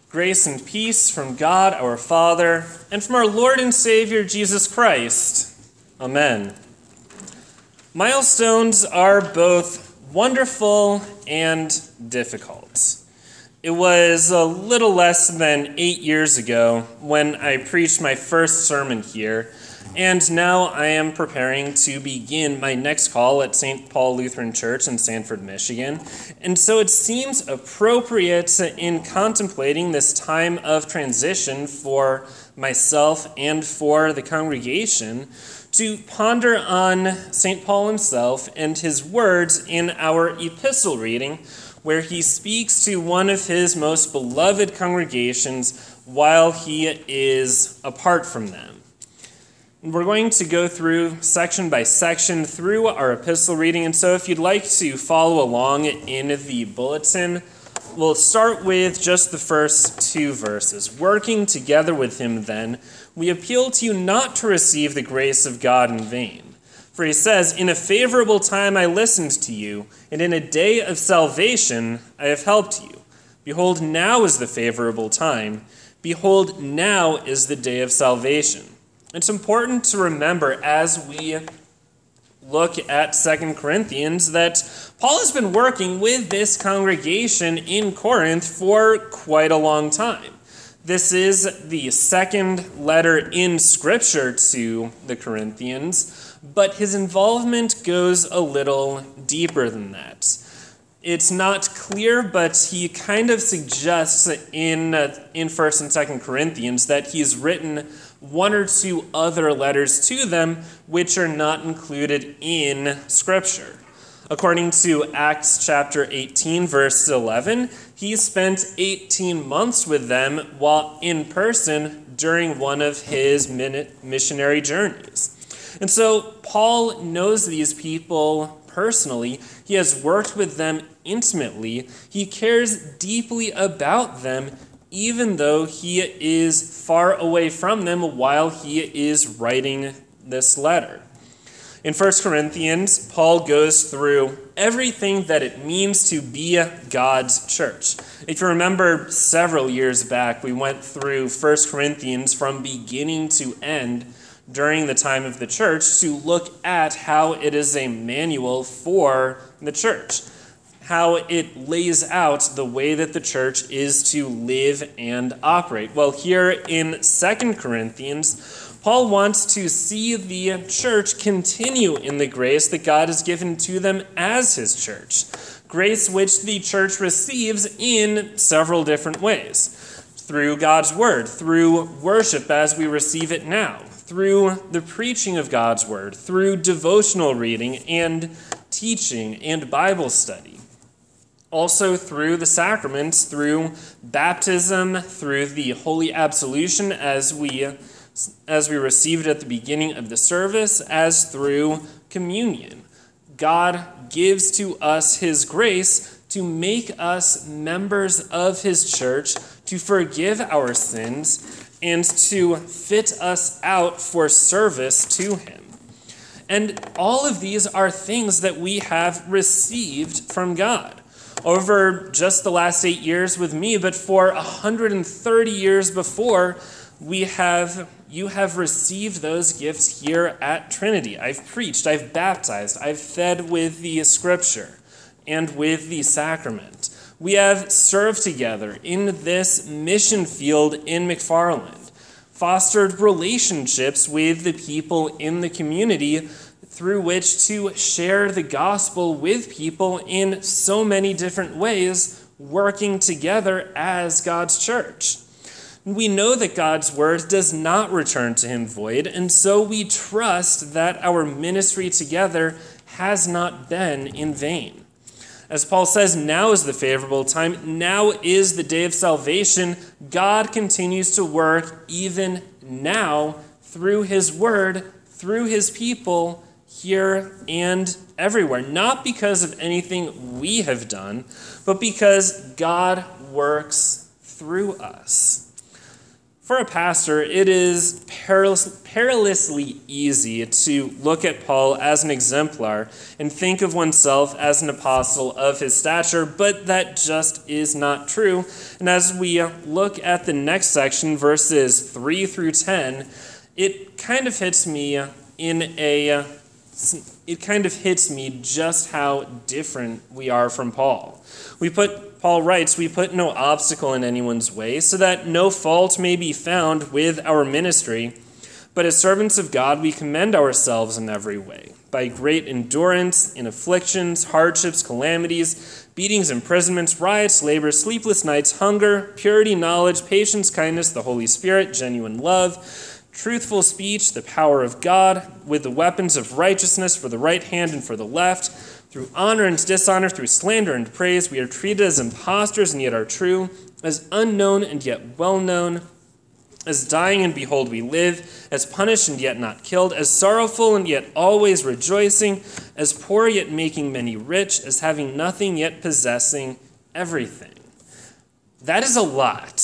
Grace and peace from God our Father and from our Lord and Savior Jesus Christ. Amen. Milestones are both wonderful and difficult. It was a little less than 8 years ago when I preached my first sermon here, and now I am preparing to begin my next call at St. Paul Lutheran Church in Sanford, Michigan. And so it seems appropriate in contemplating this time of transition for myself and for the congregation to ponder on St. Paul himself and his words in our epistle reading, where he speaks to one of his most beloved congregations while he is apart from them. We're going to go through section by section through our epistle reading, and so if you'd like to follow along in the bulletin, we'll start with just the first 2 verses. Working together with him, then, we appeal to you not to receive the grace of God in vain. For he says, "In a favorable time I listened to you, and in a day of salvation I have helped you. Behold, now is the favorable time. Behold, now is the day of salvation." It's important to remember as we look at 2 Corinthians that Paul has been working with this congregation in Corinth for quite a long time. This is the second letter in Scripture to the Corinthians, but his involvement goes a little deeper than that. It's not clear, but he kind of suggests in 1st and 2nd Corinthians that he's written 1 or 2 other letters to them which are not included in Scripture. According to Acts chapter 18, verse 11, he spent 18 months with them while in person during one of his missionary journeys. And so Paul knows these people personally. He has worked with them intimately. He cares deeply about them, even though he is far away from them while he is writing this letter. In 1 Corinthians, Paul goes through everything that it means to be God's church. If you remember several years back, we went through 1 Corinthians from beginning to end during the time of the church to look at how it is a manual for the church, how it lays out the way that the church is to live and operate. Well, here in 2 Corinthians, Paul wants to see the church continue in the grace that God has given to them as his church, grace which the church receives in several different ways, through God's word, through worship as we receive it now, through the preaching of God's word, through devotional reading and teaching and Bible study. Also through the sacraments, through baptism, through the holy absolution as we received at the beginning of the service, as through communion. God gives to us his grace to make us members of his church, to forgive our sins, and to fit us out for service to him. And all of these are things that we have received from God. Over just the last 8 years with me, but for 130 years before, you have received those gifts here at Trinity. I've preached, I've baptized, I've fed with the Scripture and with the sacrament. We have served together in this mission field in McFarland, fostered relationships with the people in the community through which to share the gospel with people in so many different ways, working together as God's church. We know that God's word does not return to him void, and so we trust that our ministry together has not been in vain. As Paul says, now is the favorable time, now is the day of salvation. God continues to work even now through his word, through his people, here and everywhere. Not because of anything we have done, but because God works through us. For a pastor, it is perilously easy to look at Paul as an exemplar and think of oneself as an apostle of his stature, but that just is not true. And as we look at the next section, verses 3 through 10, it kind of hits me just how different we are from Paul. Paul writes, "We put no obstacle in anyone's way, so that no fault may be found with our ministry. But as servants of God, we commend ourselves in every way, by great endurance in afflictions, hardships, calamities, beatings, imprisonments, riots, labors, sleepless nights, hunger, purity, knowledge, patience, kindness, the Holy Spirit, genuine love, truthful speech, the power of God, with the weapons of righteousness for the right hand and for the left, through honor and dishonor, through slander and praise. We are treated as impostors and yet are true, as unknown and yet well known, as dying and behold we live, as punished and yet not killed, as sorrowful and yet always rejoicing, as poor yet making many rich, as having nothing yet possessing everything." That is a lot.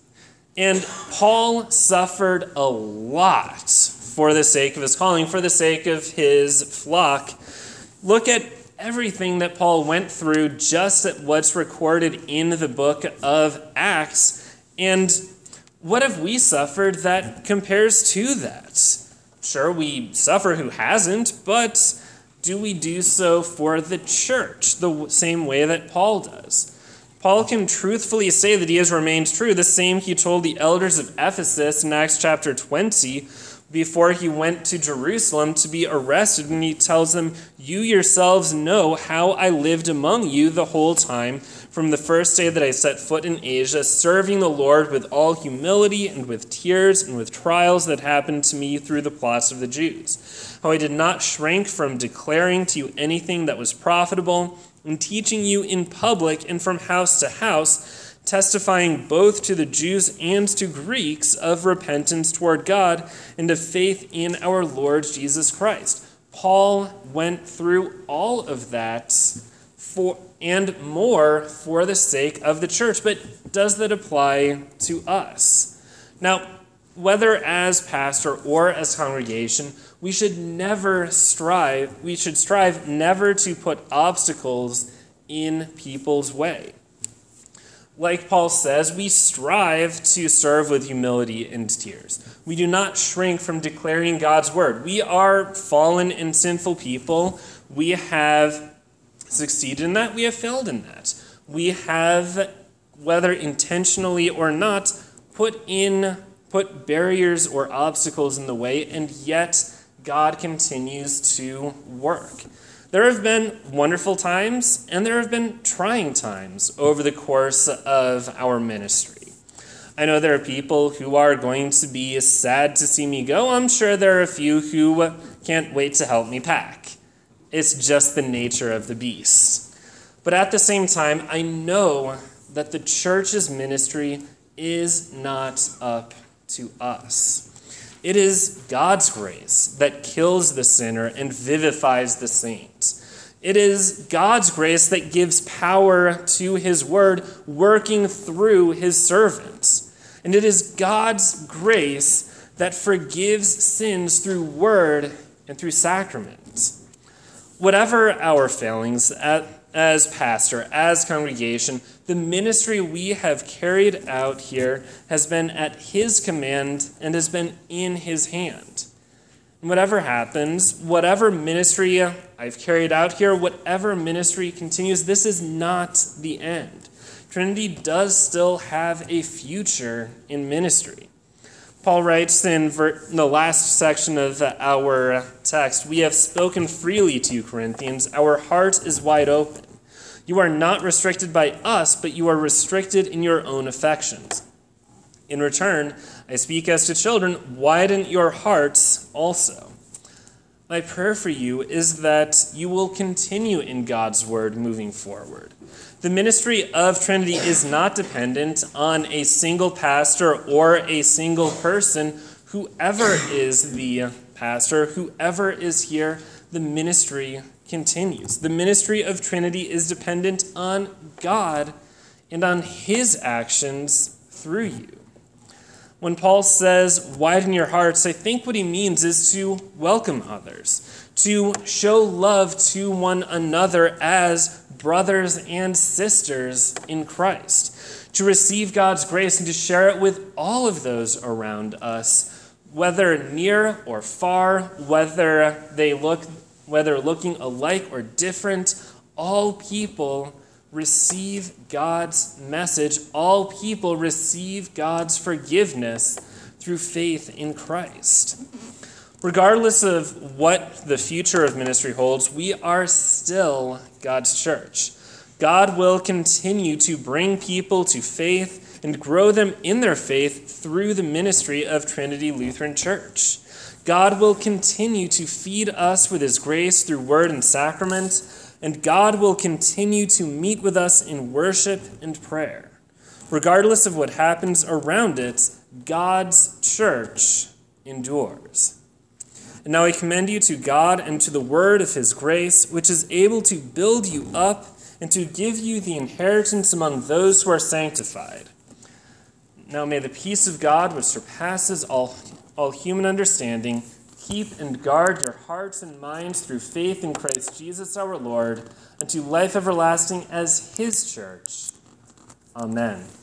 And Paul suffered a lot for the sake of his calling, for the sake of his flock. Look at everything that Paul went through just at what's recorded in the book of Acts. And what have we suffered that compares to that? Sure, we suffer, who hasn't, but do we do so for the church the same way that Paul does? Paul can truthfully say that he has remained true, the same he told the elders of Ephesus in Acts chapter 20, before he went to Jerusalem to be arrested, and he tells them, "You yourselves know how I lived among you the whole time, from the first day that I set foot in Asia, serving the Lord with all humility and with tears and with trials that happened to me through the plots of the Jews. How I did not shrink from declaring to you anything that was profitable, and teaching you in public and from house to house, testifying both to the Jews and to Greeks of repentance toward God and of faith in our Lord Jesus Christ." Paul went through all of that and more for the sake of the church. But does that apply to us? Now, whether as pastor or as congregation, we should strive never to put obstacles in people's way. Like Paul says, we strive to serve with humility and tears. We do not shrink from declaring God's word. We are fallen and sinful people. We have succeeded in that. We have failed in that. We have, whether intentionally or not, put barriers or obstacles in the way, and yet God continues to work. There have been wonderful times, and there have been trying times over the course of our ministry. I know there are people who are going to be sad to see me go. I'm sure there are a few who can't wait to help me pack. It's just the nature of the beast. But at the same time, I know that the church's ministry is not up to us. It is God's grace that kills the sinner and vivifies the saint. It is God's grace that gives power to his word, working through his servants. And it is God's grace that forgives sins through word and through sacraments. Whatever our failings as pastor, as congregation, the ministry we have carried out here has been at his command and has been in his hand. And whatever happens, whatever ministry I've carried out here, whatever ministry continues, this is not the end. Trinity does still have a future in ministry. Paul writes in the last section of our text, "We have spoken freely to you, Corinthians. Our heart is wide open. You are not restricted by us, but you are restricted in your own affections. In return, I speak as to children, widen your hearts also." My prayer for you is that you will continue in God's word moving forward. The ministry of Trinity is not dependent on a single pastor or a single person. Whoever is the pastor, whoever is here, the ministry continues. The ministry of Trinity is dependent on God and on his actions through you. When Paul says, widen your hearts, I think what he means is to welcome others, to show love to one another as brothers and sisters in Christ, to receive God's grace and to share it with all of those around us, whether near or far, whether looking alike or different. All people receive God's message. All people receive God's forgiveness through faith in Christ. Regardless of what the future of ministry holds, we are still God's church. God will continue to bring people to faith and grow them in their faith through the ministry of Trinity Lutheran Church. God will continue to feed us with his grace through word and sacrament, and God will continue to meet with us in worship and prayer. Regardless of what happens around it, God's church endures. And now I commend you to God and to the word of his grace, which is able to build you up and to give you the inheritance among those who are sanctified. Now may the peace of God, which surpasses all human understanding, keep and guard your hearts and minds through faith in Christ Jesus our Lord, unto life everlasting as his church. Amen.